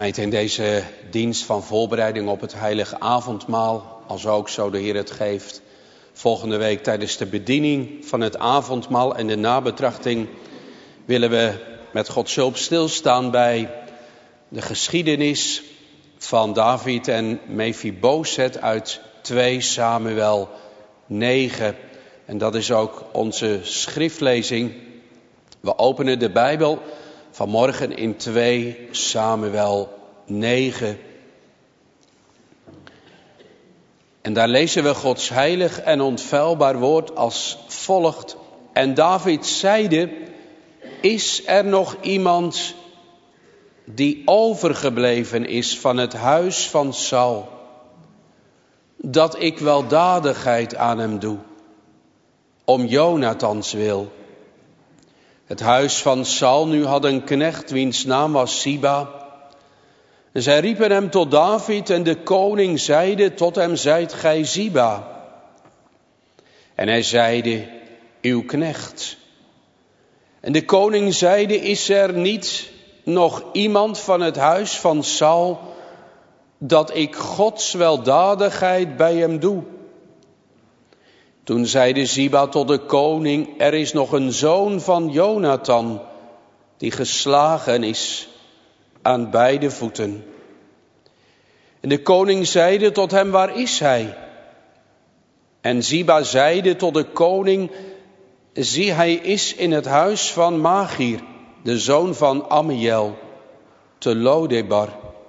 In deze dienst van voorbereiding op het heilige avondmaal, als ook zo de Heer het geeft, volgende week tijdens de bediening van het avondmaal en de nabetrachting, willen we met Gods hulp stilstaan bij de geschiedenis van David en Mephiboset uit 2 Samuel 9. En dat is ook onze schriftlezing. We openen de Bijbel vanmorgen in 2 Samuel 9. En daar lezen we Gods heilig en onfeilbaar woord als volgt. En David zeide, is er nog iemand die overgebleven is van het huis van Saul, dat ik weldadigheid aan hem doe, om Jonathans wil. Het huis van Saul nu had een knecht, wiens naam was Ziba. En zij riepen hem tot David en de koning zeide tot hem, zijt gij Ziba? En hij zeide, uw knecht. En de koning zeide, is er niet nog iemand van het huis van Saul, dat ik Gods weldadigheid bij hem doe? Toen zeide Ziba tot de koning, er is nog een zoon van Jonathan, die geslagen is aan beide voeten. En de koning zeide tot hem, waar is hij? En Ziba zeide tot de koning, zie, hij is in het huis van Machir, de zoon van Ammiel, te Lodebar.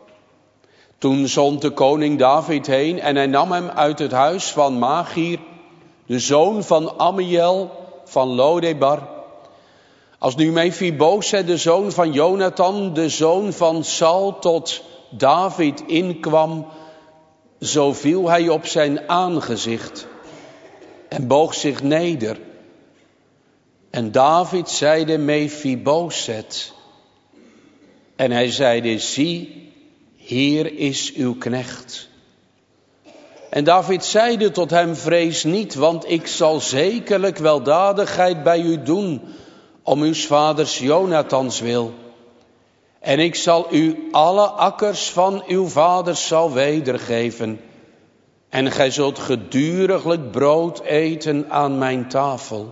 Toen zond de koning David heen en hij nam hem uit het huis van Machir, de zoon van Ammiel van Lodebar. Als nu Mephiboset, de zoon van Jonathan, de zoon van Saul, tot David inkwam, zo viel hij op zijn aangezicht en boog zich neder. En David zeide, Mephiboset. En hij zeide, zie, hier is uw knecht. En David zeide tot hem, vrees niet, want ik zal zekerlijk weldadigheid bij u doen, om uw vaders Jonathans wil. En ik zal u alle akkers van uw vaders zal wedergeven. En gij zult geduriglijk brood eten aan mijn tafel.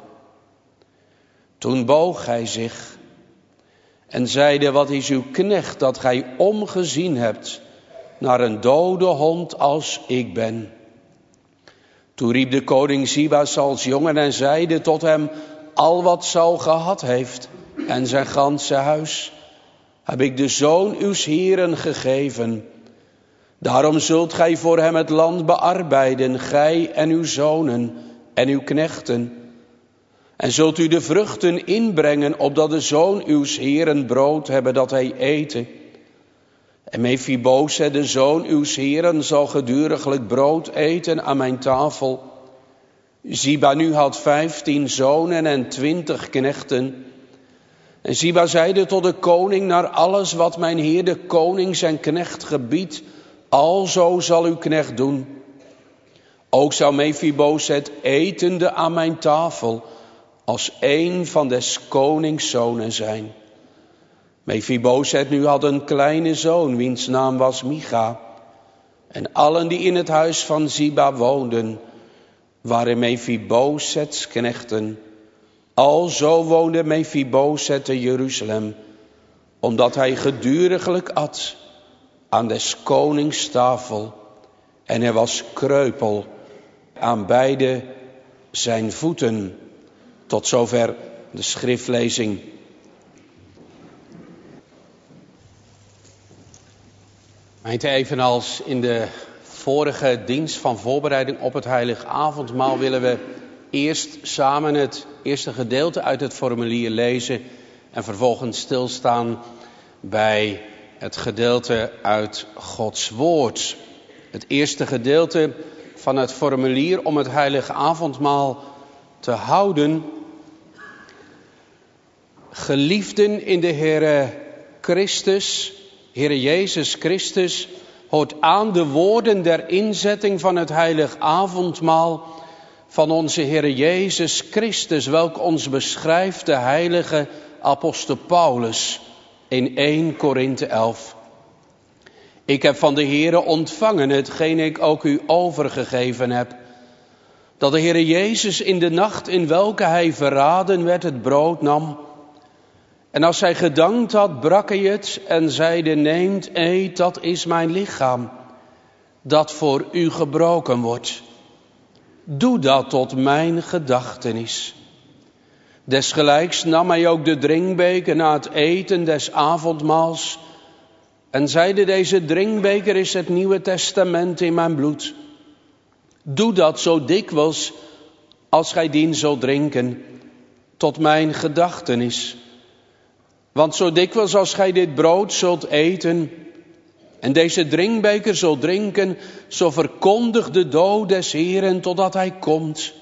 Toen boog hij zich en zeide, wat is uw knecht dat gij omgezien hebt naar een dode hond als ik ben? Toen riep de koning Ziba als jongen en zeide tot hem, al wat Saul gehad heeft en zijn ganse huis, heb ik de zoon uws heren gegeven. Daarom zult gij voor hem het land bearbeiden, gij en uw zonen en uw knechten. En zult u de vruchten inbrengen, opdat de zoon uws heren brood hebben dat hij eten. En Mephiboset, de zoon uws heren, zal geduriglijk brood eten aan mijn tafel. Ziba nu had 15 zonen en 20 knechten. En Ziba zeide tot de koning, naar alles wat mijn heer de koning zijn knecht gebiedt, alzo zal uw knecht doen. Ook zou Mephiboset etende aan mijn tafel, als een van des konings zonen zijn. Mephiboset nu had een kleine zoon, wiens naam was Micha. En allen die in het huis van Ziba woonden, waren Mephibosets knechten. Alzo woonde Mephiboset te Jeruzalem, omdat hij geduriglijk at aan des konings tafel. En hij was kreupel aan beide zijn voeten. Tot zover de schriftlezing. Evenals in de vorige dienst van voorbereiding op het heilige avondmaal willen we eerst samen het eerste gedeelte uit het formulier lezen en vervolgens stilstaan bij het gedeelte uit Gods woord. Het eerste gedeelte van het formulier om het heilige avondmaal te houden. Geliefden in de Heere Christus, Heere Jezus Christus, hoort aan de woorden der inzetting van het heilig avondmaal van onze Heere Jezus Christus, welk ons beschrijft de heilige apostel Paulus in 1 Korinthe 11. Ik heb van de Heere ontvangen hetgeen ik ook u overgegeven heb. Dat de Heere Jezus in de nacht in welke hij verraden werd het brood nam. En als hij gedankt had, brak hij het en zeide, neemt, eet, dat is mijn lichaam, dat voor u gebroken wordt. Doe dat tot mijn gedachtenis. Desgelijks nam hij ook de drinkbeker na het eten des avondmaals en zeide, deze drinkbeker is het Nieuwe Testament in mijn bloed. Doe dat zo dikwijls als gij dien zult drinken, tot mijn gedachtenis. Want zo dikwijls als gij dit brood zult eten en deze drinkbeker zult drinken, zo verkondigt de dood des Heeren totdat hij komt.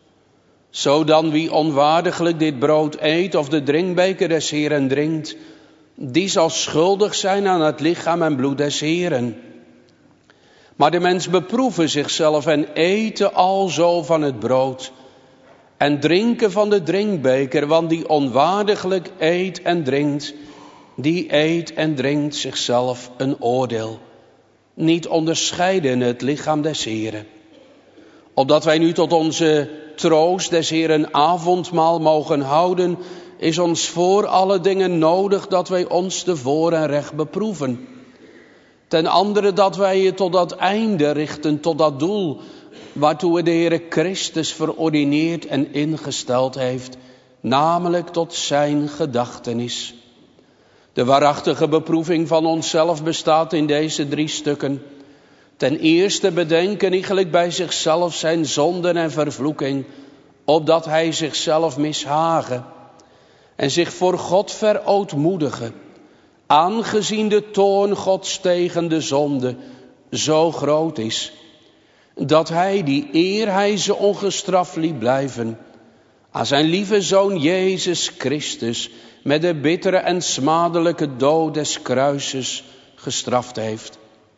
Zo dan wie onwaardiglijk dit brood eet of de drinkbeker des Heeren drinkt, die zal schuldig zijn aan het lichaam en bloed des Heeren. Maar de mens beproeve zichzelf en ete alzo van het brood en drinken van de drinkbeker, want die onwaardiglijk eet en drinkt, die eet en drinkt zichzelf een oordeel. Niet onderscheiden het lichaam des Heeren. Opdat wij nu tot onze troost des Heeren avondmaal mogen houden, is ons voor alle dingen nodig dat wij ons te voor en recht beproeven. Ten andere dat wij je tot dat einde richten, tot dat doel waartoe de Heere Christus verordineerd en ingesteld heeft, namelijk tot zijn gedachtenis. De waarachtige beproeving van onszelf bestaat in deze 3 stukken. Ten eerste bedenken iegelijk bij zichzelf zijn zonden en vervloeking, opdat hij zichzelf mishagen en zich voor God verootmoedigen, aangezien de toorn Gods tegen de zonde zo groot is, dat hij, die eer hij ze ongestraft liet blijven, aan zijn lieve Zoon Jezus Christus met de bittere en smadelijke dood des kruises gestraft heeft.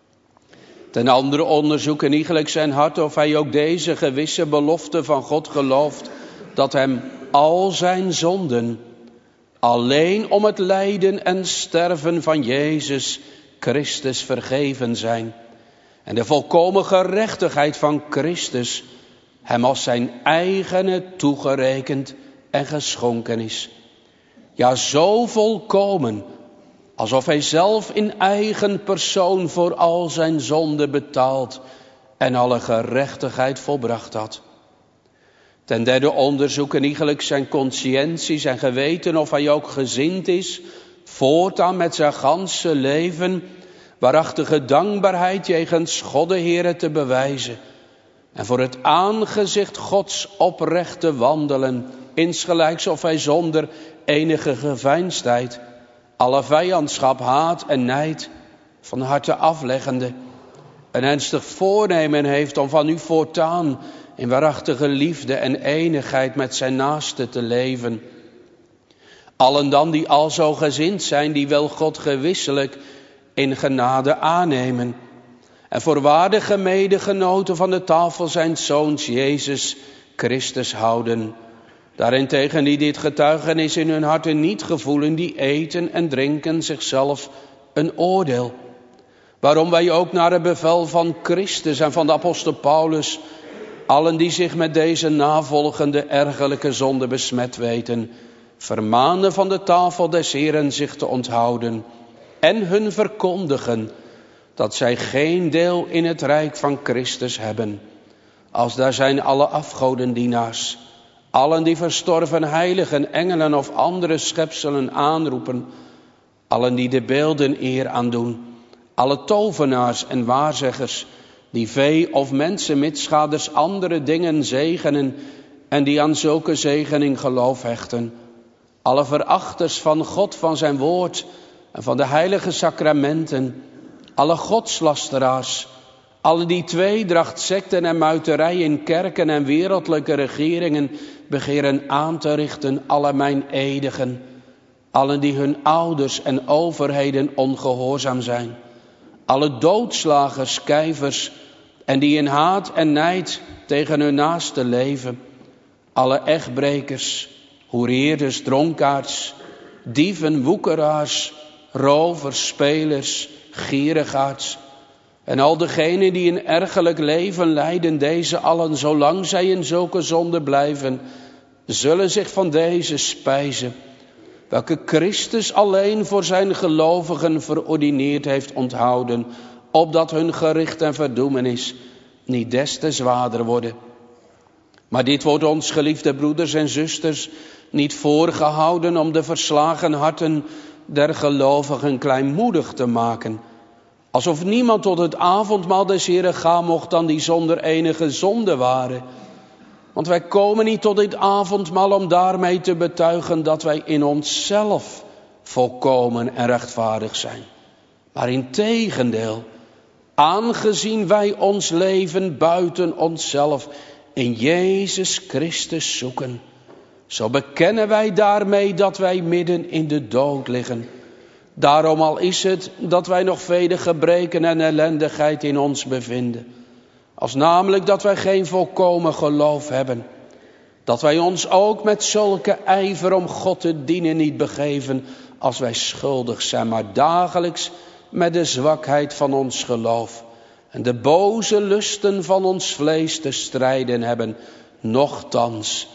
Ten andere onderzoeken iegelijk zijn hart of hij ook deze gewisse belofte van God gelooft, dat hem al zijn zonden alleen om het lijden en sterven van Jezus Christus vergeven zijn en de volkomen gerechtigheid van Christus hem als zijn eigene toegerekend en geschonken is. Ja, zo volkomen, alsof hij zelf in eigen persoon voor al zijn zonde betaald en alle gerechtigheid volbracht had. Ten derde onderzoeken iegelijk zijn consciëntie, zijn geweten of hij ook gezind is voortaan met zijn ganse leven waarachtige dankbaarheid jegens God de Heere te bewijzen en voor het aangezicht Gods oprecht te wandelen, insgelijks of hij zonder enige geveinsdheid alle vijandschap, haat en nijd van harte afleggende een ernstig voornemen heeft om van u voortaan in waarachtige liefde en enigheid met zijn naaste te leven. Allen dan die alzo gezind zijn, die wel God gewisselijk in genade aannemen en voor waardige medegenoten van de tafel zijn Zoons Jezus Christus houden. Daarentegen die dit getuigenis in hun harten niet gevoelen, die eten en drinken zichzelf een oordeel. Waarom wij ook naar het bevel van Christus en van de apostel Paulus allen die zich met deze navolgende ergerlijke zonde besmet weten, vermanen van de tafel des Heeren zich te onthouden en hun verkondigen dat zij geen deel in het rijk van Christus hebben. Als daar zijn alle afgodendienaars, allen die verstorven heiligen, engelen of andere schepselen aanroepen, allen die de beelden eer aandoen, alle tovenaars en waarzeggers, die vee of mensen mitsgaders andere dingen zegenen en die aan zulke zegening geloof hechten. Alle verachters van God, van zijn woord en van de heilige sacramenten, alle godslasteraars, alle die tweedracht, sekten en muiterij in kerken en wereldlijke regeringen begeren aan te richten, alle mijn edigen, allen die hun ouders en overheden ongehoorzaam zijn, alle doodslagers, kijvers en die in haat en nijd tegen hun naaste leven, alle echtbrekers, hoereerders, dronkaards, dieven, woekeraars, rovers, spelers, gierigaards. En al degenen die een ergerlijk leven leiden, deze allen, zolang zij in zulke zonde blijven, zullen zich van deze spijzen, welke Christus alleen voor zijn gelovigen verordineerd heeft onthouden, opdat hun gericht en verdoemenis niet des te zwaarder worden. Maar dit wordt ons, geliefde broeders en zusters, niet voorgehouden om de verslagen harten der gelovigen kleinmoedig te maken. Alsof niemand tot het avondmaal des Heren gaan mocht dan die zonder enige zonde waren. Want wij komen niet tot dit avondmaal om daarmee te betuigen dat wij in onszelf volkomen en rechtvaardig zijn. Maar integendeel, aangezien wij ons leven buiten onszelf in Jezus Christus zoeken, zo bekennen wij daarmee dat wij midden in de dood liggen. Daarom al is het dat wij nog vele gebreken en ellendigheid in ons bevinden. Als namelijk dat wij geen volkomen geloof hebben. Dat wij ons ook met zulke ijver om God te dienen niet begeven als wij schuldig zijn, maar dagelijks met de zwakheid van ons geloof en de boze lusten van ons vlees te strijden hebben. Nochtans,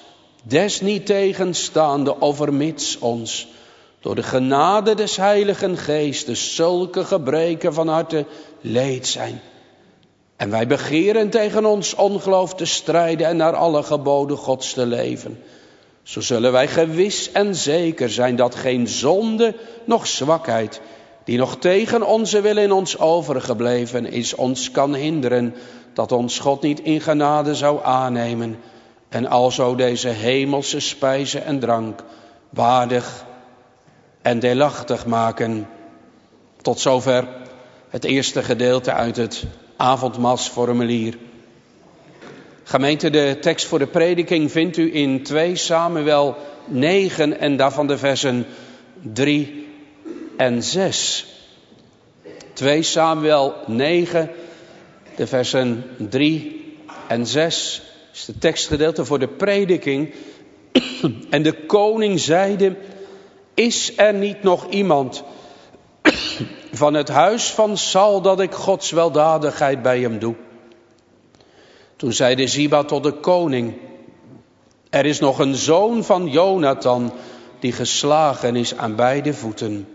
desniettegenstaande overmits ons door de genade des Heiligen Geestes zulke gebreken van harte leed zijn. En wij begeren tegen ons ongeloof te strijden en naar alle geboden Gods te leven. Zo zullen wij gewis en zeker zijn dat geen zonde, noch zwakheid, die nog tegen onze wil in ons overgebleven is, ons kan hinderen dat ons God niet in genade zou aannemen en alzo deze hemelse spijze en drank waardig en deelachtig maken. Tot zover het eerste gedeelte uit het avondmaalsformulier. Gemeente, de tekst voor de prediking vindt u in 2 Samuel 9 en daarvan de versen 3 en 6. 2 Samuel 9, de versen 3 en 6 is de tekstgedeelte voor de prediking. En de koning zeide: is er niet nog iemand van het huis van Saul dat ik Gods weldadigheid bij hem doe? Toen zeide Ziba tot de koning: er is nog een zoon van Jonathan die geslagen is aan beide voeten.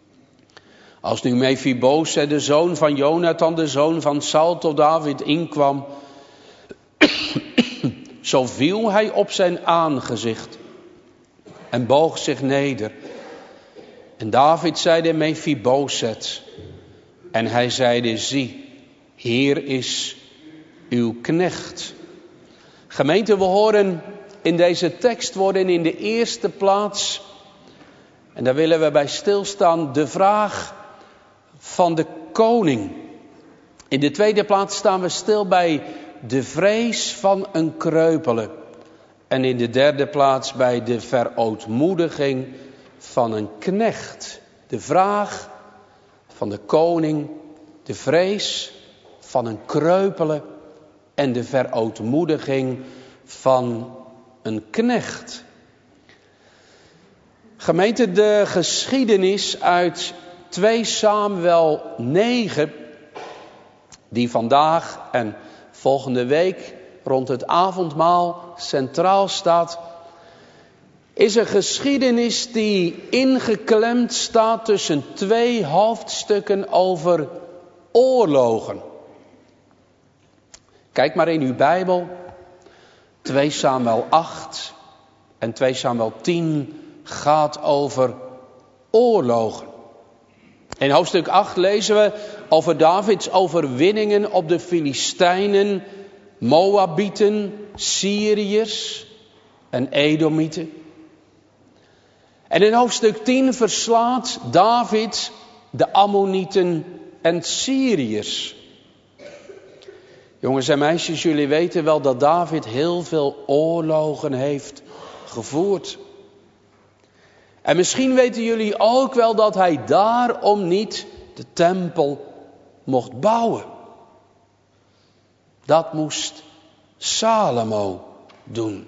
Als nu Mephiboset, de zoon van Jonathan, de zoon van Saul, tot David inkwam, zo viel hij op zijn aangezicht en boog zich neder. En David zeide: Mephiboset. En hij zeide: zie, hier is uw knecht. Gemeente, we horen in deze tekst worden in de eerste plaats, en daar willen we bij stilstaan, de vraag van de koning. In de tweede plaats staan we stil bij de vrees van een kreupele. En in de derde plaats bij de verootmoediging van een knecht. De vraag van de koning, de vrees van een kreupele en de verootmoediging van een knecht. Gemeente, de geschiedenis uit 2 Samuel 9, die vandaag en volgende week rond het avondmaal centraal staat, is een geschiedenis die ingeklemd staat tussen 2 hoofdstukken over oorlogen. Kijk maar in uw Bijbel, 2 Samuel 8 en 2 Samuel 10 gaat over oorlogen. In hoofdstuk 8 lezen we over Davids overwinningen op de Filistijnen, Moabieten, Syriërs en Edomieten. En in hoofdstuk 10 verslaat David de Ammonieten en Syriërs. Jongens en meisjes, jullie weten wel dat David heel veel oorlogen heeft gevoerd. En misschien weten jullie ook wel dat hij daarom niet de tempel mocht bouwen. Dat moest Salomo doen.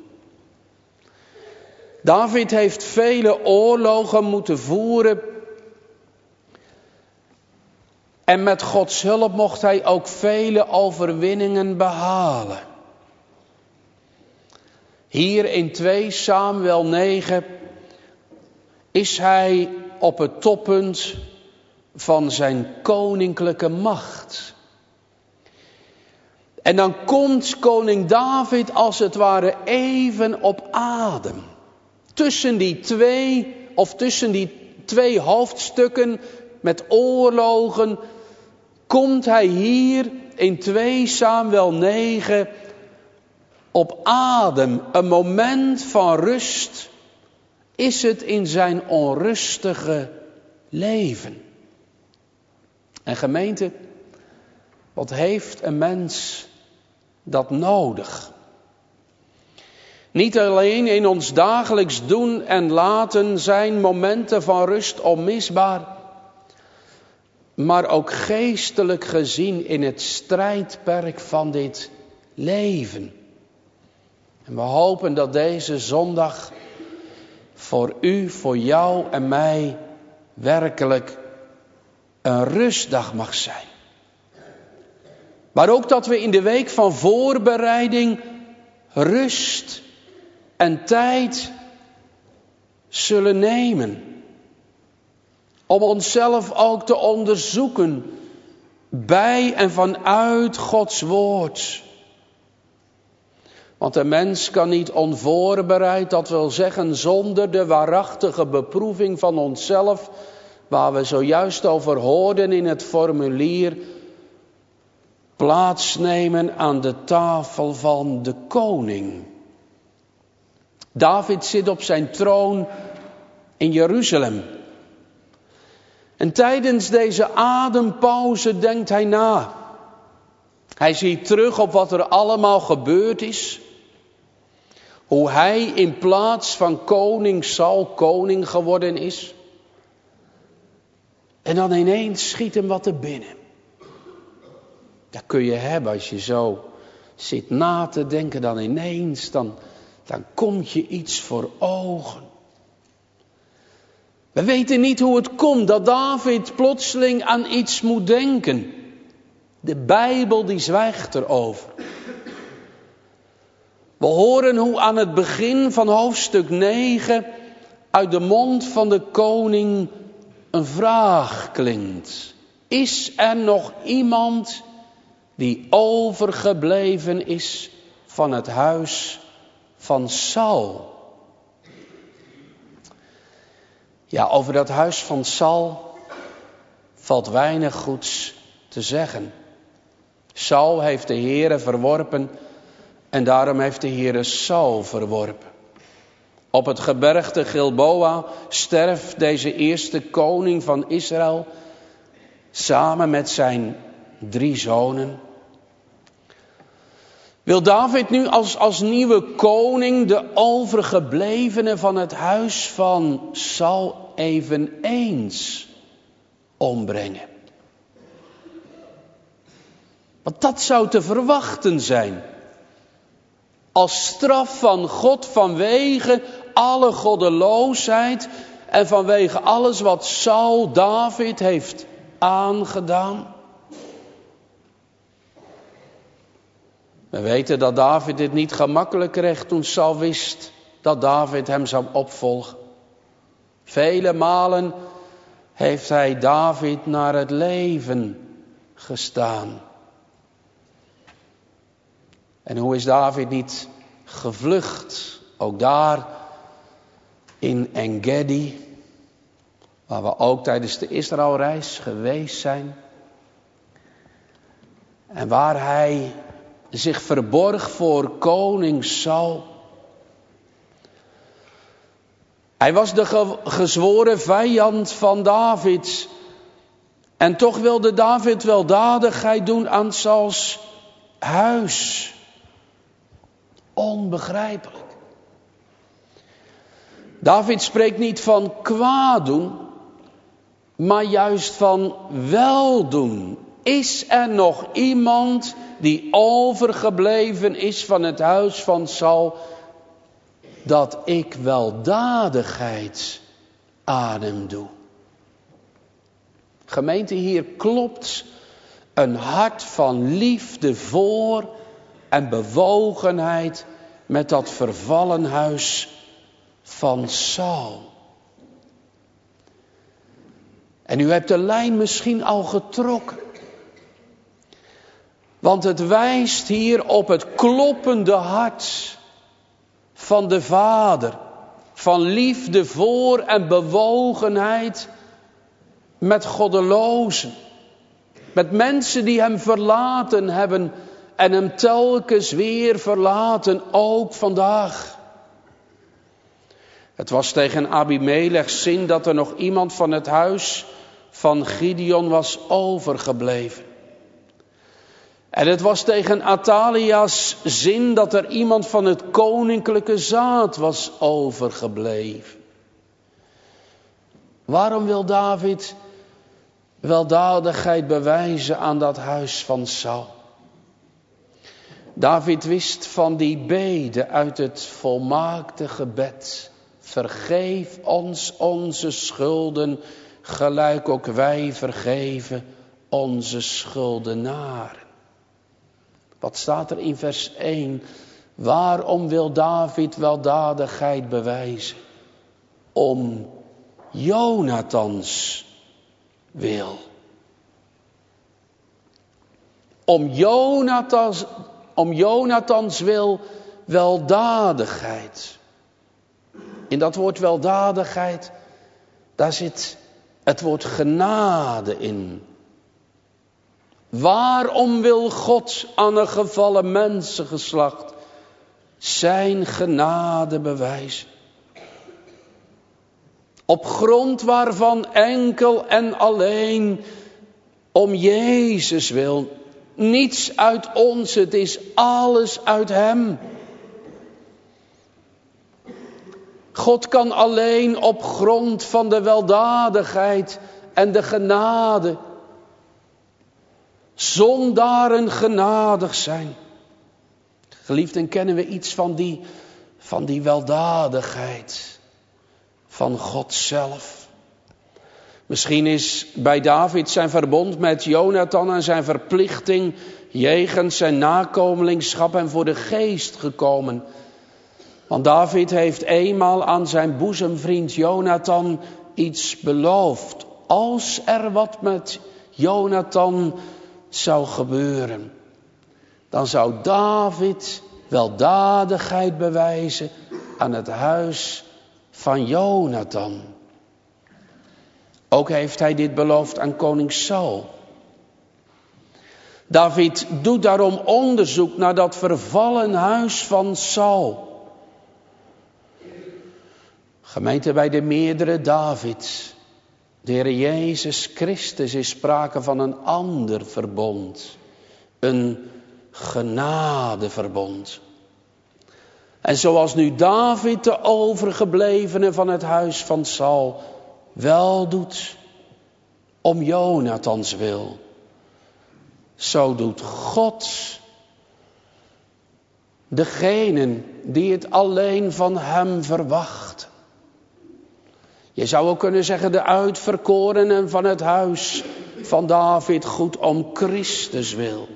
David heeft vele oorlogen moeten voeren. En met Gods hulp mocht hij ook vele overwinningen behalen. Hier in 2 Samuel 9 is hij op het toppunt van zijn koninklijke macht. En dan komt koning David als het ware even op adem. Tussen die twee hoofdstukken met oorlogen komt hij hier in 2 Samuel 9 op adem. Een moment van rust is het in zijn onrustige leven. En gemeente, wat heeft een mens dat nodig? Niet alleen in ons dagelijks doen en laten zijn momenten van rust onmisbaar, maar ook geestelijk gezien in het strijdperk van dit leven. En we hopen dat deze zondag voor u, voor jou en mij werkelijk een rustdag mag zijn. Maar ook dat we in de week van voorbereiding rust en tijd zullen nemen. Om onszelf ook te onderzoeken bij en vanuit Gods woord. Want een mens kan niet onvoorbereid, dat wil zeggen zonder de waarachtige beproeving van onszelf, waar we zojuist over hoorden in het formulier, plaatsnemen aan de tafel van de koning. David zit op zijn troon in Jeruzalem. En tijdens deze adempauze denkt hij na. Hij ziet terug op wat er allemaal gebeurd is. Hoe hij in plaats van koning Saul koning geworden is. En dan ineens schiet hem wat er binnen. Dat kun je hebben als je zo zit na te denken. Dan ineens, dan komt je iets voor ogen. We weten niet hoe het komt dat David plotseling aan iets moet denken. De Bijbel die zwijgt erover. We horen hoe aan het begin van hoofdstuk 9 uit de mond van de koning een vraag klinkt. Is er nog iemand die overgebleven is van het huis van Saul? Ja, over dat huis van Saul valt weinig goeds te zeggen. Saul heeft de Heere verworpen en daarom heeft de Heere Saul verworpen. Op het gebergte Gilboa sterft deze eerste koning van Israël samen met zijn 3 zonen. Wil David nu als nieuwe koning de overgeblevenen van het huis van Saul eveneens ombrengen? Want dat zou te verwachten zijn. Als straf van God vanwege alle goddeloosheid en vanwege alles wat Saul David heeft aangedaan. We weten dat David dit niet gemakkelijk kreeg toen Saul wist dat David hem zou opvolgen. Vele malen heeft hij David naar het leven gestaan. En hoe is David niet gevlucht? Ook daar in En-Gedi, waar we ook tijdens de Israëlreis geweest zijn. En waar hij zich verborg voor koning Saul. Hij was de gezworen vijand van David. En toch wilde David weldadigheid doen aan Sauls huis. Onbegrijpelijk. David spreekt niet van kwaad doen, maar juist van weldoen. Is er nog iemand die overgebleven is van het huis van Saul, dat ik weldadigheid aan hem doe? Gemeente, hier klopt een hart van liefde voor en bewogenheid met dat vervallen huis van Saul. En u hebt de lijn misschien al getrokken. Want het wijst hier op het kloppende hart van de Vader. Van liefde voor en bewogenheid met goddelozen. Met mensen die hem verlaten hebben en hem telkens weer verlaten, ook vandaag. Het was tegen Abimelechs zin dat er nog iemand van het huis van Gideon was overgebleven. En het was tegen Athalia's zin dat er iemand van het koninklijke zaad was overgebleven. Waarom wil David weldadigheid bewijzen aan dat huis van Saul? David wist van die bede uit het volmaakte gebed. Vergeef ons onze schulden, gelijk ook wij vergeven onze schuldenaren. Wat staat er in vers 1? Waarom wil David weldadigheid bewijzen? Om Jonathans wil. Om Jonathans wil weldadigheid. In dat woord weldadigheid, daar zit het woord genade in. Waarom wil God aan een gevallen mensengeslacht zijn genade bewijzen? Op grond waarvan enkel en alleen om Jezus wil. Niets uit ons, het is alles uit hem. God kan alleen op grond van de weldadigheid en de genade zondaren genadig zijn. Geliefden, kennen we iets van die weldadigheid van God zelf. Misschien is bij David zijn verbond met Jonathan en zijn verplichting jegens zijn nakomelingschap en voor de geest gekomen. Want David heeft eenmaal aan zijn boezemvriend Jonathan iets beloofd. Als er wat met Jonathan zou gebeuren, dan zou David weldadigheid bewijzen aan het huis van Jonathan. Ook heeft hij dit beloofd aan koning Saul. David doet daarom onderzoek naar dat vervallen huis van Saul. Gemeente, bij de meerdere Davids, de Heer Jezus Christus, is sprake van een ander verbond. Een genadeverbond. En zoals nu David de overgeblevenen van het huis van Saul wel doet om Jonathans wil, zo doet God degenen die het alleen van hem verwachten. Je zou ook kunnen zeggen de uitverkorenen van het huis van David goed om Christus wil.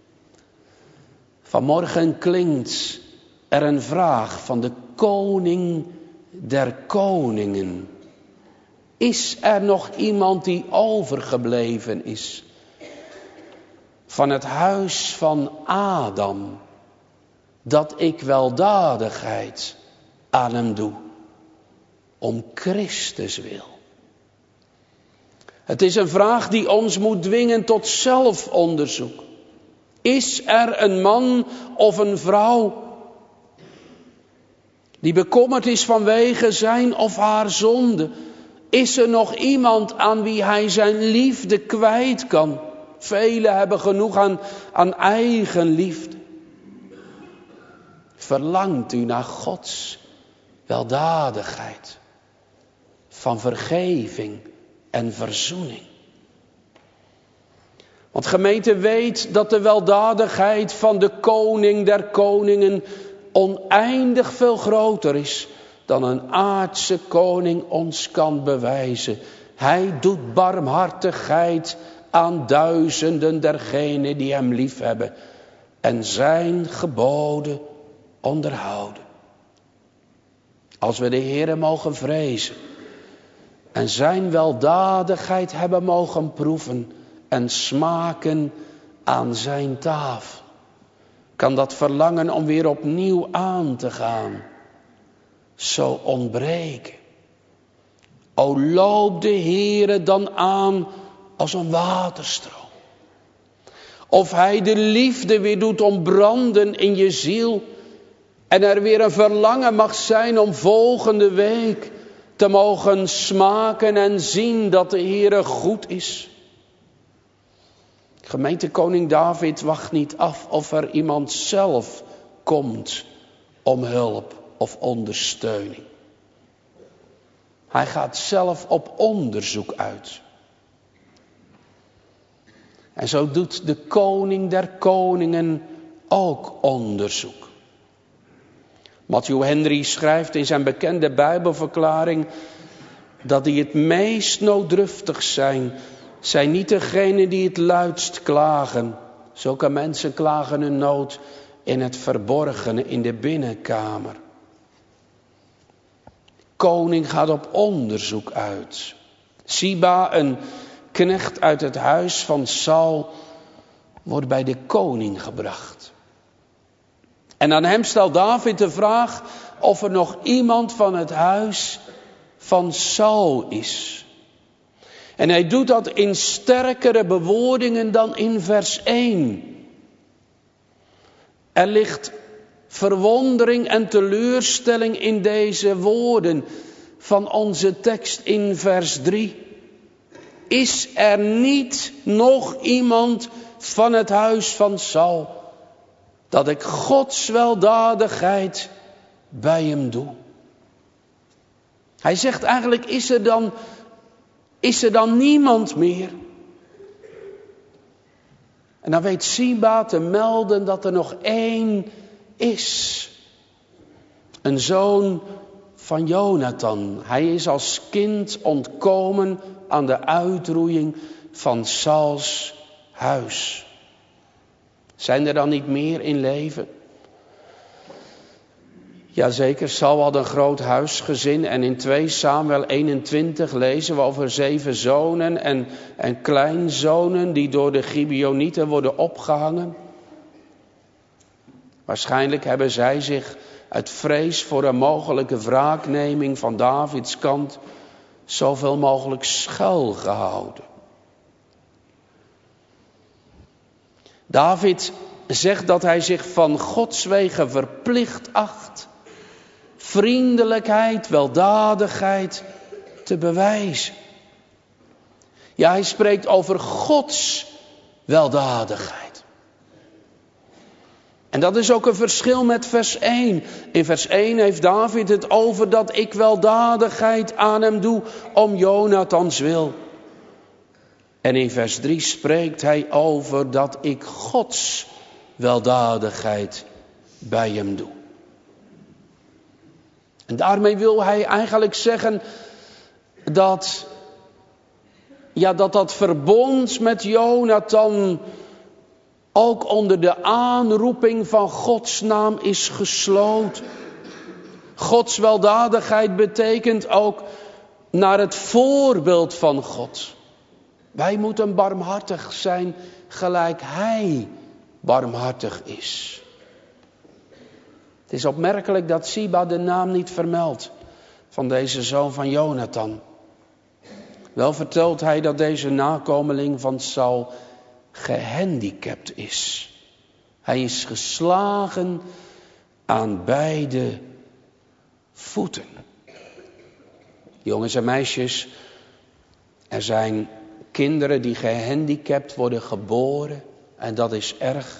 Vanmorgen klinkt er een vraag van de koning der koningen. Is er nog iemand die overgebleven is van het huis van Adam, dat ik weldadigheid aan hem doe, om Christus wil? Het is een vraag die ons moet dwingen tot zelfonderzoek. Is er een man of een vrouw die bekommerd is vanwege zijn of haar zonde? Is er nog iemand aan wie hij zijn liefde kwijt kan? Velen hebben genoeg aan eigen liefde. Verlangt u naar Gods weldadigheid, van vergeving en verzoening? Want gemeente, weet dat de weldadigheid van de koning der koningen oneindig veel groter is dan een aardse koning ons kan bewijzen. Hij doet barmhartigheid aan duizenden dergenen die hem liefhebben en zijn geboden onderhouden. Als we de Heere mogen vrezen en zijn weldadigheid hebben mogen proeven en smaken aan zijn tafel, kan dat verlangen om weer opnieuw aan te gaan zo ontbreken. O, loop de Heere dan aan als een waterstroom. Of hij de liefde weer doet ontbranden in je ziel en er weer een verlangen mag zijn om volgende week te mogen smaken en zien dat de Heere goed is. Gemeente, koning David wacht niet af of er iemand zelf komt om hulp of ondersteuning. Hij gaat zelf op onderzoek uit. En zo doet de koning der koningen ook onderzoek. Matthew Henry schrijft in zijn bekende Bijbelverklaring dat die het meest nooddruftig zijn niet degenen die het luidst klagen. Zulke mensen klagen hun nood in het verborgene, in de binnenkamer. Koning gaat op onderzoek uit. Siba, een knecht uit het huis van Saul, wordt bij de koning gebracht. En aan hem stelt David de vraag of er nog iemand van het huis van Saul is. En hij doet dat in sterkere bewoordingen dan in vers 1. Er ligt verwondering en teleurstelling in deze woorden van onze tekst in vers 3. Is er niet nog iemand van het huis van Saul, dat ik Gods weldadigheid bij hem doe? Hij zegt eigenlijk, is er dan niemand meer? En dan weet Siba te melden dat er nog één is. Een zoon van Jonathan. Hij is als kind ontkomen aan de uitroeiing van Sauls huis. Zijn er dan niet meer in leven? Jazeker, Saul had een groot huisgezin en in 2 Samuel 21 lezen we over 7 zonen en kleinzonen die door de Gibeonieten worden opgehangen. Waarschijnlijk hebben zij zich uit vrees voor een mogelijke wraakneming van Davids kant zoveel mogelijk schuil gehouden. David zegt dat hij zich van Gods wegen verplicht acht vriendelijkheid, weldadigheid te bewijzen. Ja, hij spreekt over Gods weldadigheid. En dat is ook een verschil met vers 1. In vers 1 heeft David het over dat ik weldadigheid aan hem doe om Jonathans wil. En in vers 3 spreekt hij over dat ik Gods weldadigheid bij hem doe. En daarmee wil hij eigenlijk zeggen dat verbond met Jonathan ook onder de aanroeping van Gods naam is gesloten. Gods weldadigheid betekent ook naar het voorbeeld van God. Wij moeten barmhartig zijn gelijk Hij barmhartig is. Het is opmerkelijk dat Siba de naam niet vermeldt van deze zoon van Jonathan. Wel vertelt hij dat deze nakomeling van Saul gehandicapt is. Hij is geslagen aan beide voeten. Jongens en meisjes, er zijn kinderen die gehandicapt worden geboren en dat is erg.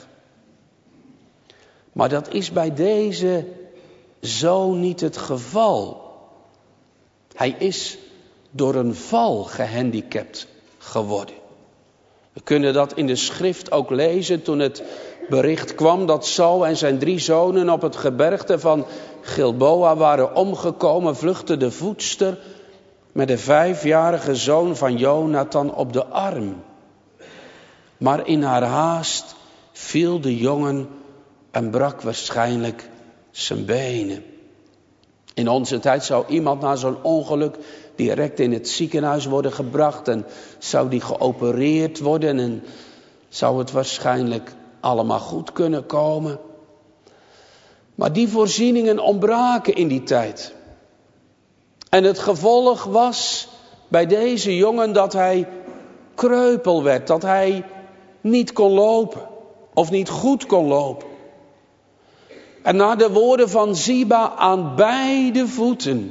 Maar dat is bij deze zoon niet het geval. Hij is door een val gehandicapt geworden. We kunnen dat in de schrift ook lezen toen het bericht kwam dat Saul en zijn 3 zonen op het gebergte van Gilboa waren omgekomen, vluchtte de voedster met de 5-jarige zoon van Jonathan op de arm. Maar in haar haast viel de jongen en brak waarschijnlijk zijn benen. In onze tijd zou iemand na zo'n ongeluk direct in het ziekenhuis worden gebracht en zou die geopereerd worden en zou het waarschijnlijk allemaal goed kunnen komen. Maar die voorzieningen ontbraken in die tijd. En het gevolg was bij deze jongen dat hij kreupel werd, dat hij niet kon lopen of niet goed kon lopen. En naar de woorden van Ziba aan beide voeten.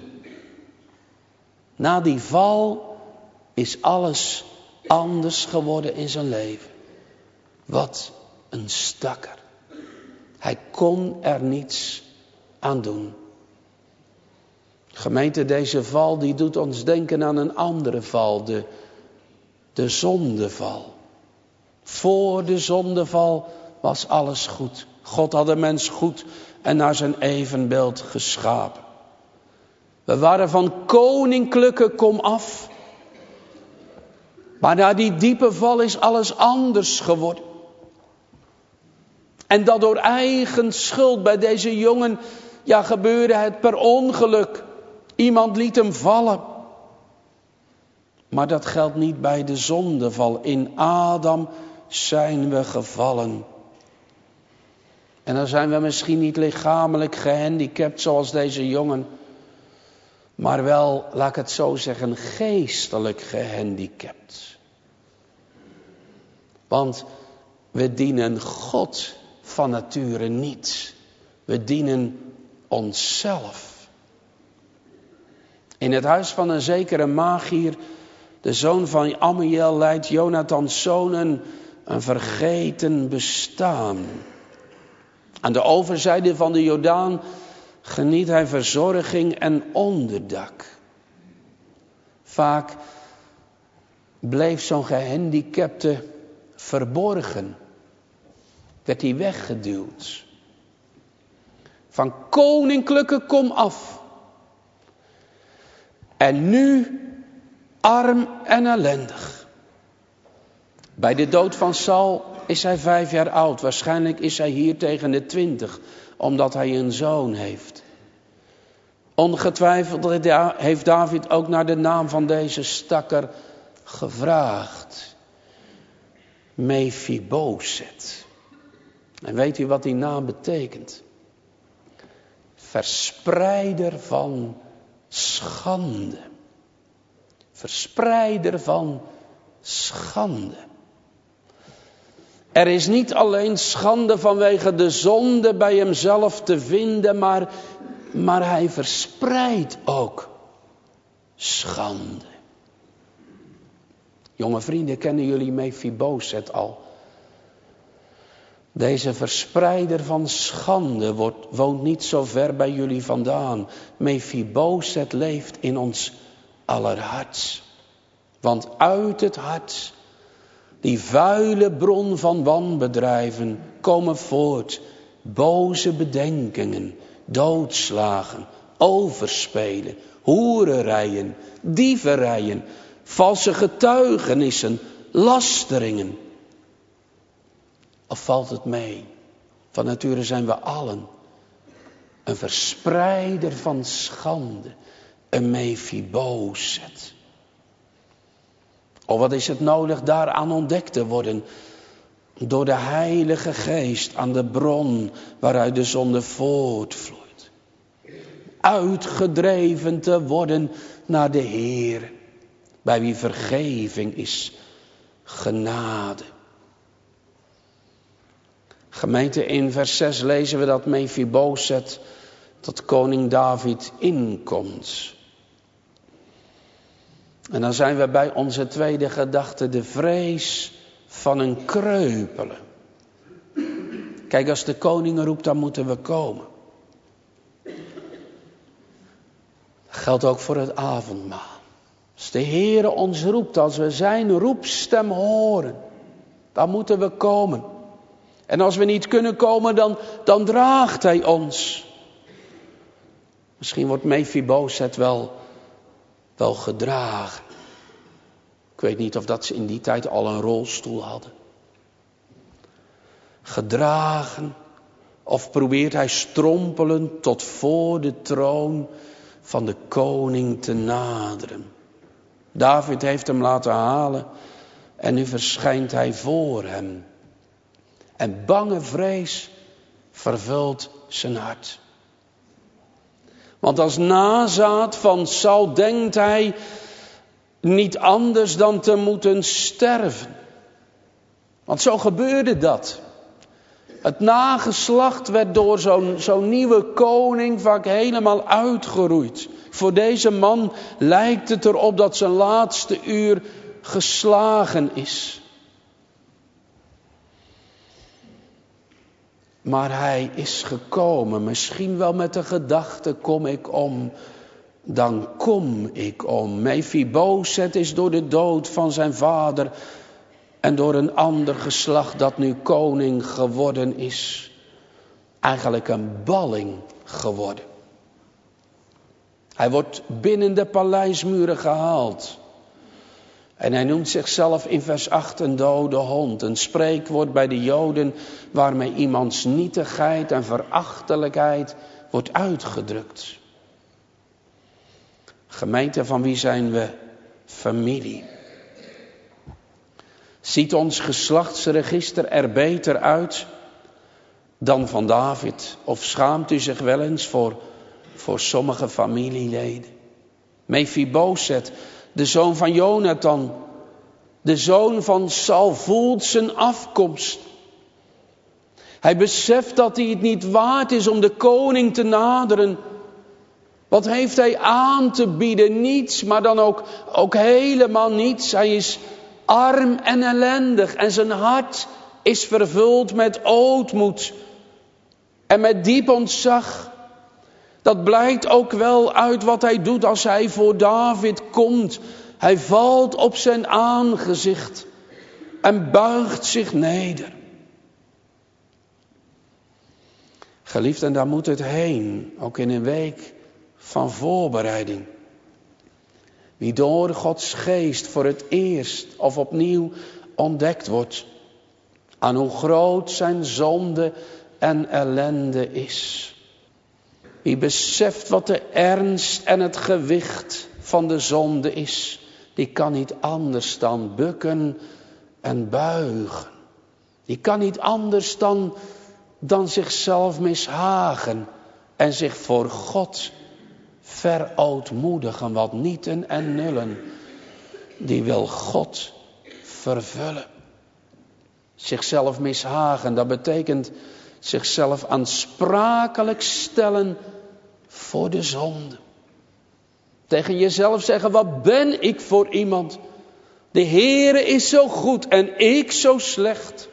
Na die val is alles anders geworden in zijn leven. Wat een stakker. Hij kon er niets aan doen. Gemeente, deze val die doet ons denken aan een andere val. De zondeval. Voor de zondeval was alles goed. God had de mens goed en naar zijn evenbeeld geschapen. We waren van koninklijke komaf. Maar na die diepe val is alles anders geworden. En dat door eigen schuld bij deze jongen, gebeurde het per ongeluk. Iemand liet hem vallen. Maar dat geldt niet bij de zondeval. In Adam zijn we gevallen. En dan zijn we misschien niet lichamelijk gehandicapt zoals deze jongen. Maar wel, laat ik het zo zeggen, geestelijk gehandicapt. Want we dienen God van nature niet. We dienen onszelf. In het huis van een zekere Magier, de zoon van Amiel, leidt Jonathans zoon een vergeten bestaan. Aan de overzijde van de Jordaan geniet hij verzorging en onderdak. Vaak bleef zo'n gehandicapte verborgen. Werd hij weggeduwd. Van koninklijke komaf. En nu arm en ellendig. Bij de dood van Saul is hij 5 jaar oud. Waarschijnlijk is hij hier tegen de 20. Omdat hij een zoon heeft. Ongetwijfeld heeft David ook naar de naam van deze stakker gevraagd. Mephibozet. En weet u wat die naam betekent? Verspreider van schande. Verspreider van schande. Er is niet alleen schande vanwege de zonde bij hemzelf te vinden, maar hij verspreidt ook schande. Jonge vrienden, kennen jullie Mephibozet al? Deze verspreider van schande woont niet zo ver bij jullie vandaan. Mephibozet leeft in ons aller hart. Want uit het hart, die vuile bron van wanbedrijven, komen voort boze bedenkingen, doodslagen, overspelen, hoererijen, dieverijen, valse getuigenissen, lasteringen. Of valt het mee? Van nature zijn we allen een verspreider van schande, een Mephibozet. Oh, wat is het nodig daaraan ontdekt te worden? Door de Heilige Geest aan de bron waaruit de zonde voortvloeit. Uitgedreven te worden naar de Heer, bij wie vergeving is, genade. Gemeente, in vers 6 lezen we dat Mephibozet tot koning David inkomt. En dan zijn we bij onze tweede gedachte, de vrees van een kreupele. Kijk, als de koning roept, dan moeten we komen. Dat geldt ook voor het avondmaal. Als de Heere ons roept, als we zijn roepstem horen, dan moeten we komen. En als we niet kunnen komen, dan draagt hij ons. Misschien wordt Mephibozet wel wel gedragen. Ik weet niet of dat ze in die tijd al een rolstoel hadden. Gedragen, of probeert hij strompelend tot voor de troon van de koning te naderen. David heeft hem laten halen en nu verschijnt hij voor hem. En bange vrees vervult zijn hart. Want als nazaat van Saul denkt hij niet anders dan te moeten sterven. Want zo gebeurde dat. Het nageslacht werd door zo'n nieuwe koning vaak helemaal uitgeroeid. Voor deze man lijkt het erop dat zijn laatste uur geslagen is. Maar hij is gekomen, misschien wel met de gedachte, kom ik om, dan kom ik om. Mephibosheth is door de dood van zijn vader en door een ander geslacht dat nu koning geworden is, eigenlijk een balling geworden. Hij wordt binnen de paleismuren gehaald. En hij noemt zichzelf in vers 8 een dode hond. Een spreekwoord bij de Joden waarmee iemands nietigheid en verachtelijkheid wordt uitgedrukt. Gemeente, van wie zijn we familie? Ziet ons geslachtsregister er beter uit dan van David? Of schaamt u zich wel eens voor sommige familieleden? Mephibosheth, de zoon van Jonathan, de zoon van Saul, voelt zijn afkomst. Hij beseft dat hij het niet waard is om de koning te naderen. Wat heeft hij aan te bieden? Niets, maar dan ook helemaal niets. Hij is arm en ellendig en zijn hart is vervuld met ootmoed en met diep ontzag. Dat blijkt ook wel uit wat hij doet als hij voor David komt. Hij valt op zijn aangezicht en buigt zich neder. Geliefden, daar moet het heen, ook in een week van voorbereiding. Wie door Gods geest voor het eerst of opnieuw ontdekt wordt, aan hoe groot zijn zonde en ellende is. Wie beseft wat de ernst en het gewicht van de zonde is, die kan niet anders dan bukken en buigen. Die kan niet anders dan zichzelf mishagen en zich voor God verootmoedigen. Wat nieten en nullen, die wil God vervullen. Zichzelf mishagen, dat betekent zichzelf aansprakelijk stellen voor de zonde. Tegen jezelf zeggen, wat ben ik voor iemand? De Heere is zo goed en ik zo slecht.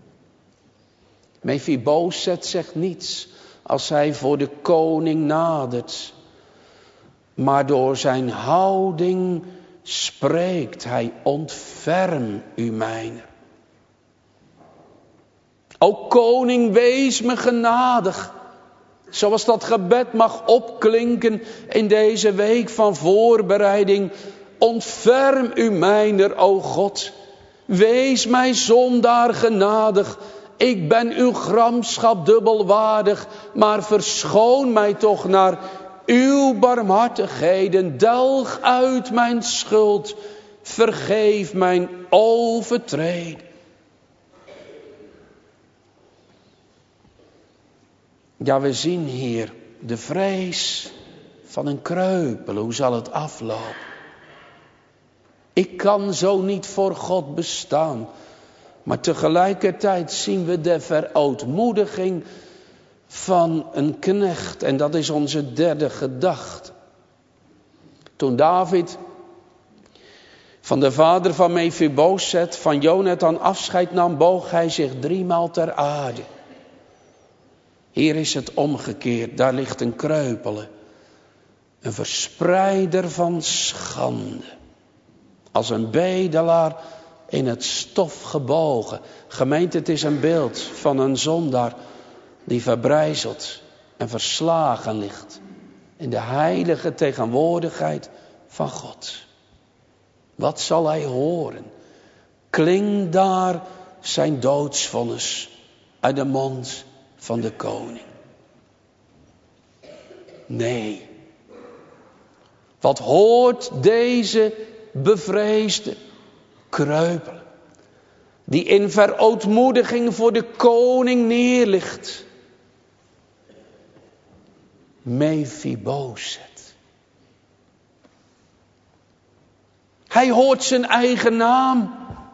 Mephibosheth zegt niets als hij voor de koning nadert. Maar door zijn houding spreekt hij, ontferm u mijner. O koning, wees me genadig. Zoals dat gebed mag opklinken in deze week van voorbereiding. Ontferm u mijner, o God. Wees mij zondaar genadig. Ik ben uw gramschap dubbelwaardig. Maar verschoon mij toch naar uw barmhartigheden. Delg uit mijn schuld. Vergeef mijn overtreden. Ja, we zien hier de vrees van een kreupel. Hoe zal het aflopen? Ik kan zo niet voor God bestaan. Maar tegelijkertijd zien we de verootmoediging van een knecht. En dat is onze derde gedachte. Toen David van de vader van Mephibosheth, van Jonathan, afscheid nam, boog hij zich 3 maal ter aarde. Hier is het omgekeerd, daar ligt een kreupele, een verspreider van schande. Als een bedelaar in het stof gebogen. Gemeente, het is een beeld van een zondaar die verbrijzeld en verslagen ligt in de heilige tegenwoordigheid van God. Wat zal hij horen? Klinkt daar zijn doodsvonnis uit de mond van de koning? Nee. Wat hoort deze bevreesde kreupel, die in verootmoediging voor de koning neerligt? Mephibozet. Hij hoort zijn eigen naam.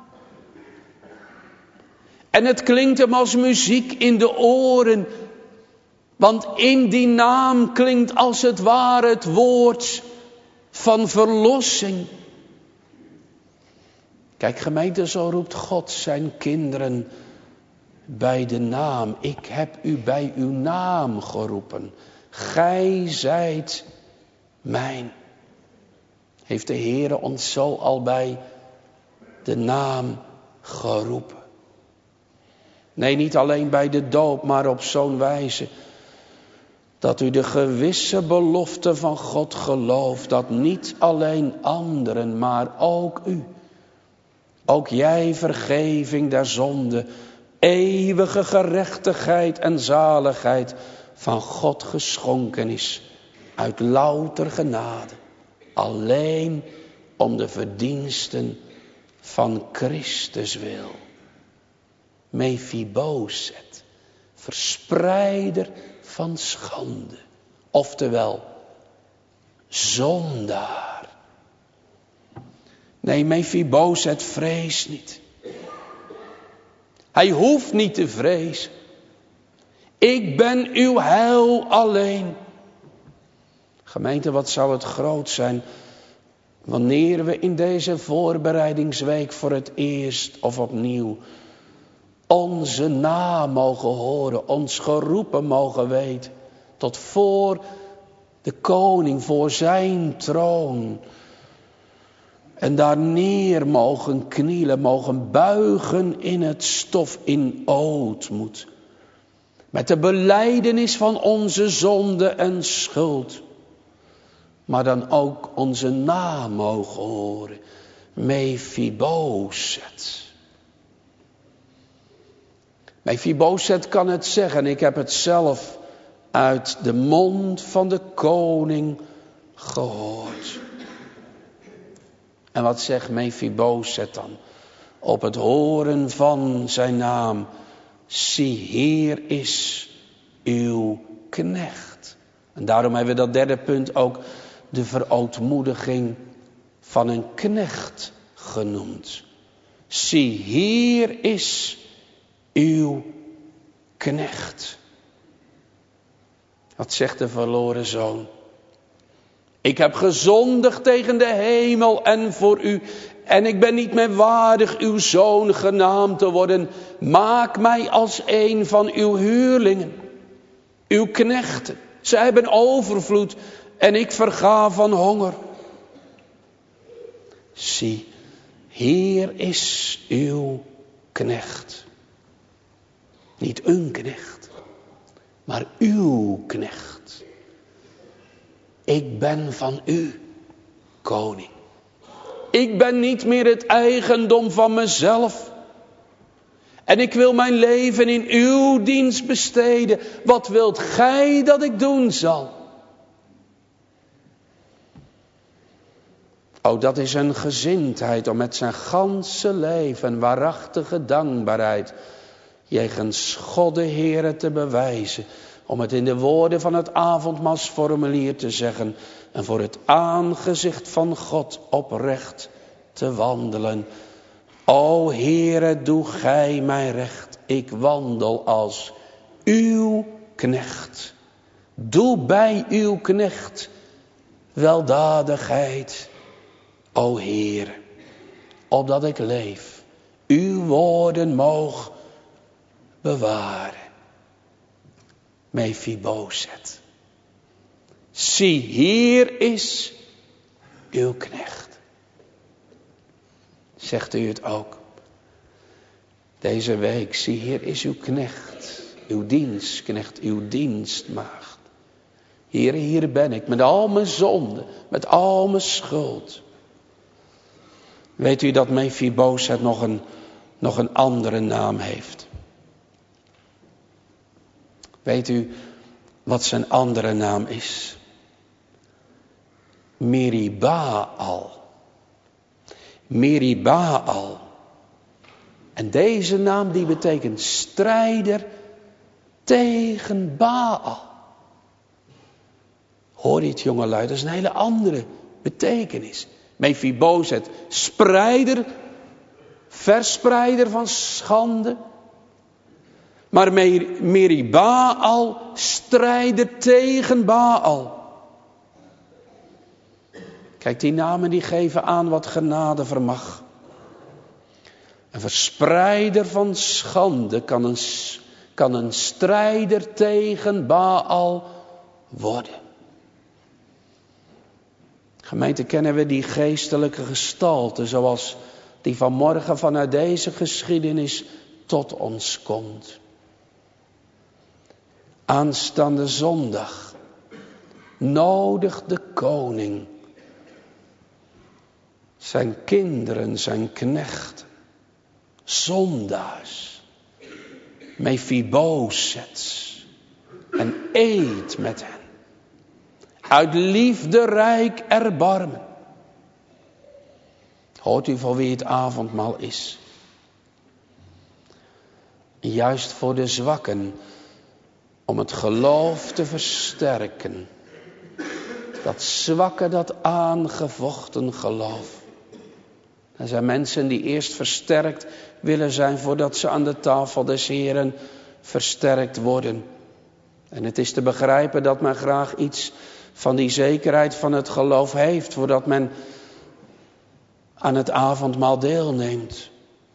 En het klinkt hem als muziek in de oren. Want in die naam klinkt als het ware het woord van verlossing. Kijk gemeente, zo roept God zijn kinderen bij de naam. Ik heb u bij uw naam geroepen. Gij zijt mijn. Heeft de Heere ons zo al bij de naam geroepen. Nee, niet alleen bij de doop, maar op zo'n wijze dat u de gewisse belofte van God gelooft, dat niet alleen anderen, maar ook u, ook jij vergeving der zonde, eeuwige gerechtigheid en zaligheid van God geschonken is, uit louter genade, alleen om de verdiensten van Christus wil. Mephibozet, verspreider van schande, oftewel zondaar. Nee, Mephibozet vreest niet. Hij hoeft niet te vrezen. Ik ben uw heil alleen. Gemeente, wat zou het groot zijn wanneer we in deze voorbereidingsweek voor het eerst of opnieuw onze naam mogen horen, ons geroepen mogen weten, tot voor de koning, voor zijn troon. En daar neer mogen knielen, mogen buigen in het stof in ootmoed. Met de belijdenis van onze zonde en schuld. Maar dan ook onze naam mogen horen. Mephibozet. Mephibozet kan het zeggen. Ik heb het zelf uit de mond van de koning gehoord. En wat zegt Mephibozet dan? Op het horen van zijn naam. Zie, hier is uw knecht. En daarom hebben we dat derde punt ook de verootmoediging van een knecht genoemd. Zie, hier is uw knecht. Wat zegt de verloren zoon? Ik heb gezondigd tegen de hemel en voor u. En ik ben niet meer waardig uw zoon genaamd te worden. Maak mij als een van uw huurlingen. Uw knechten. Zij hebben overvloed en ik verga van honger. Zie, hier is uw knecht. Niet een knecht, maar uw knecht. Ik ben van u, koning. Ik ben niet meer het eigendom van mezelf. En ik wil mijn leven in uw dienst besteden. Wat wilt gij dat ik doen zal? Oh, dat is een gezindheid om met zijn ganse leven waarachtige dankbaarheid jegens God de Heere te bewijzen. Om het in de woorden van het avondmaalsformulier te zeggen. En voor het aangezicht van God oprecht te wandelen. O Heere, doe gij mij recht. Ik wandel als uw knecht. Doe bij uw knecht weldadigheid. O Heere, opdat ik leef. Uw woorden moog bewaren. Mephibozet. Zie, hier is uw knecht. Zegt u het ook? Deze week, zie, hier is uw knecht. Uw dienstknecht, uw dienstmaagd. Heere, hier ben ik met al mijn zonden, met al mijn schuld. Weet u dat Mephibozet nog een andere naam heeft? Weet u wat zijn andere naam is? Meribaal. Meribaal. En deze naam die betekent strijder tegen Baal. Hoor je het, jongelui? Dat is een hele andere betekenis. Mephibozet, spreider, verspreider van schande. Maar Meribaal, strijder tegen Baal. Kijk, die namen die geven aan wat genade vermag. Een verspreider van schande kan een strijder tegen Baal worden. Gemeente, kennen we die geestelijke gestalte zoals die vanmorgen vanuit deze geschiedenis tot ons komt. Aanstaande zondag nodigt de koning zijn kinderen, zijn knechten, zondaars, Mephibozets, en eet met hen. Uit liefde rijk erbarmen. Hoort u voor wie het avondmaal is? Juist voor de zwakken, om het geloof te versterken. Dat zwakke, dat aangevochten geloof. Er zijn mensen die eerst versterkt willen zijn voordat ze aan de tafel des Heren versterkt worden. En het is te begrijpen dat men graag iets van die zekerheid van het geloof heeft voordat men aan het avondmaal deelneemt.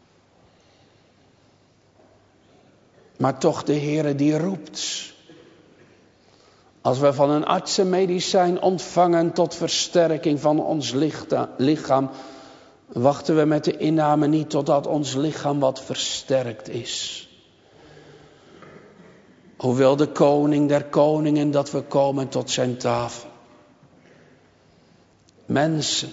Maar toch, de Heere die roept. Als we van een arts een medicijn ontvangen tot versterking van ons lichaam, wachten we met de inname niet totdat ons lichaam wat versterkt is. Hoe wil de koning der koningen dat we komen tot zijn tafel? Mensen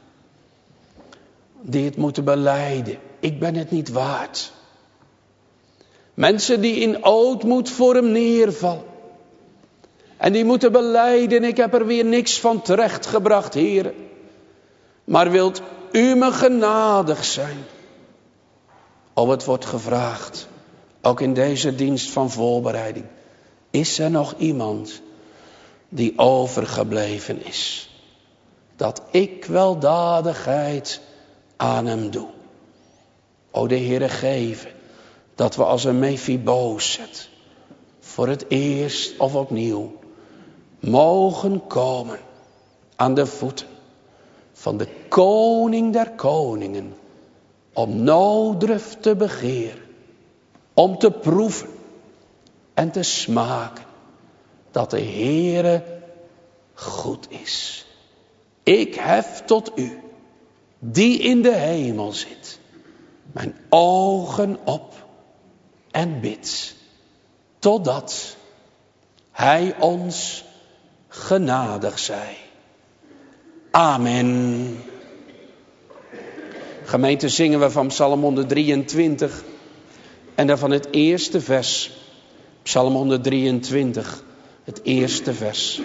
die het moeten belijden. Ik ben het niet waard. Mensen die in ootmoed voor hem neervallen. En die moeten belijden, ik heb er weer niks van terechtgebracht, Heere. Maar wilt u me genadig zijn? Oh, het wordt gevraagd. Ook in deze dienst van voorbereiding. Is er nog iemand die overgebleven is? Dat ik weldadigheid aan hem doe. O, de Heere geven dat we als een Mephibozet voor het eerst of opnieuw mogen komen aan de voeten van de koning der koningen. Om nooddruft te begeren. Om te proeven en te smaken dat de Heere goed is. Ik hef tot u, die in de hemel zit, mijn ogen op en bid, totdat hij ons genadig zij. Amen. Gemeente, zingen we van Psalm 123 en daarvan het eerste vers. Psalm 123, het eerste vers.